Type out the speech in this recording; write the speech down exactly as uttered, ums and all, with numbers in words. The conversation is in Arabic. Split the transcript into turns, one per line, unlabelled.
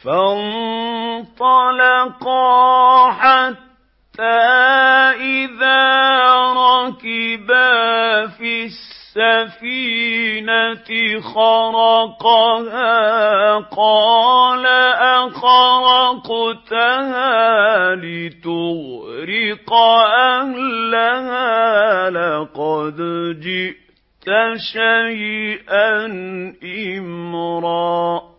فانطلقا حتى إذا ركبا في السفينة خرقها قال أخرقتها لتغرق أهلها لقد جئت شيئا إمرا